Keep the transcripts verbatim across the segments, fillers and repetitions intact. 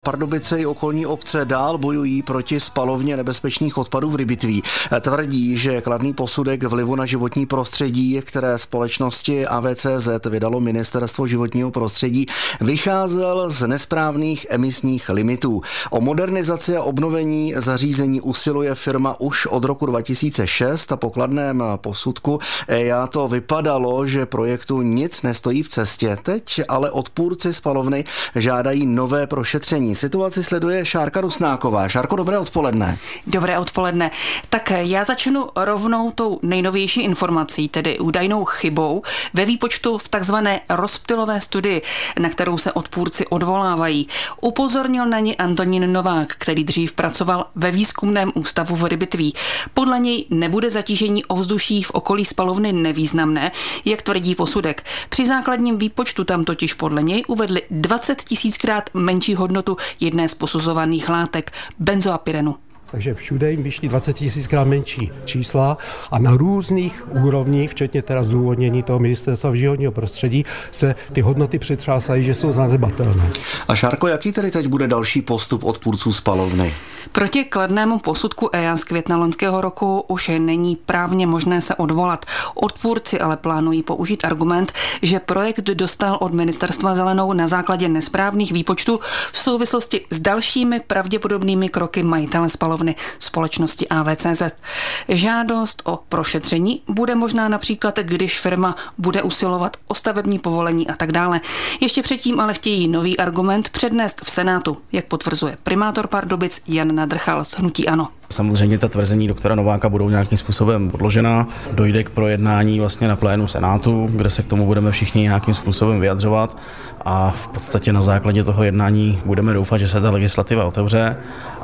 Pardubice i okolní obce dál bojují proti spalovně nebezpečných odpadů v Rybitví. Tvrdí, že kladný posudek vlivu na životní prostředí, které společnosti A V C Z vydalo Ministerstvo životního prostředí, vycházel z nesprávných emisních limitů. O modernizaci a obnovení zařízení usiluje firma už od roku dva tisíce šest a po kladném posudku E I A to vypadalo, že projektu nic nestojí v cestě. Teď ale odpůrci spalovny žádají nové prošetření. Situaci sleduje Šárka Rusnáková. Šárko, dobré odpoledne. Dobré odpoledne. Tak já začnu rovnou tou nejnovější informací, tedy údajnou chybou ve výpočtu v takzvané rozptylové studii, na kterou se odpůrci odvolávají. Upozornil na ní Antonín Novák, který dřív pracoval ve výzkumném ústavu v Rybitví. Podle něj nebude zatížení ovzduší v okolí spalovny nevýznamné, jak tvrdí posudek. Při základním výpočtu tam totiž podle něj uvedli dvacet tisíckrát menší hodnotu jedné z posuzovaných látek, benzoapyrenu. Takže všude jim vyšly dvacet tisíckrát menší čísla a na různých úrovních, včetně teda zdůvodnění toho Ministerstva životního prostředí, se ty hodnoty přetřásají, že jsou zanedbatelné. A Šárko, jaký tedy teď bude další postup odpůrců spalovny? Proti kladnému posudku E I A z května loňského roku už není právně možné se odvolat. Odpůrci ale plánují použít argument, že projekt dostal od ministerstva zelenou na základě nesprávných výpočtů v souvislosti s dalšími pravděpodobnými kroky majitele spalovny společnosti A V C Z. Žádost o prošetření bude možná například, když firma bude usilovat o stavební povolení a tak dále. Ještě předtím ale chtějí nový argument přednést v Senátu, jak potvrzuje primátor Pardubic Jan Nadrchal z hnutí ANO. Samozřejmě ta tvrzení doktora Nováka budou nějakým způsobem podložena. Dojde k projednání vlastně na plénu Senátu, kde se k tomu budeme všichni nějakým způsobem vyjadřovat a v podstatě na základě toho jednání budeme doufat, že se ta legislativa otevře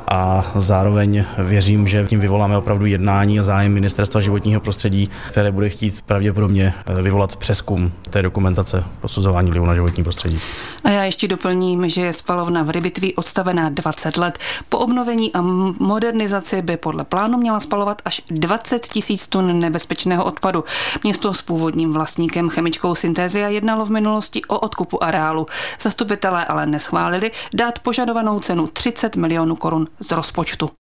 a zároveň věřím, že tím vyvoláme opravdu jednání a zájem Ministerstva životního prostředí, které bude chtít pravděpodobně vyvolat přezkum té dokumentace posuzování vlivu na životní prostředí. A já ještě doplním, že je spalovna v Rybitví odstavená dvacet let. Po obnovení a modernizaci by podle plánu měla spalovat až dvacet tisíc tun nebezpečného odpadu. Město s původním vlastníkem chemickou Synthesia jednalo v minulosti o odkupu areálu. Zastupitelé ale neschválili dát požadovanou cenu třicet milionů korun z rozpočtu.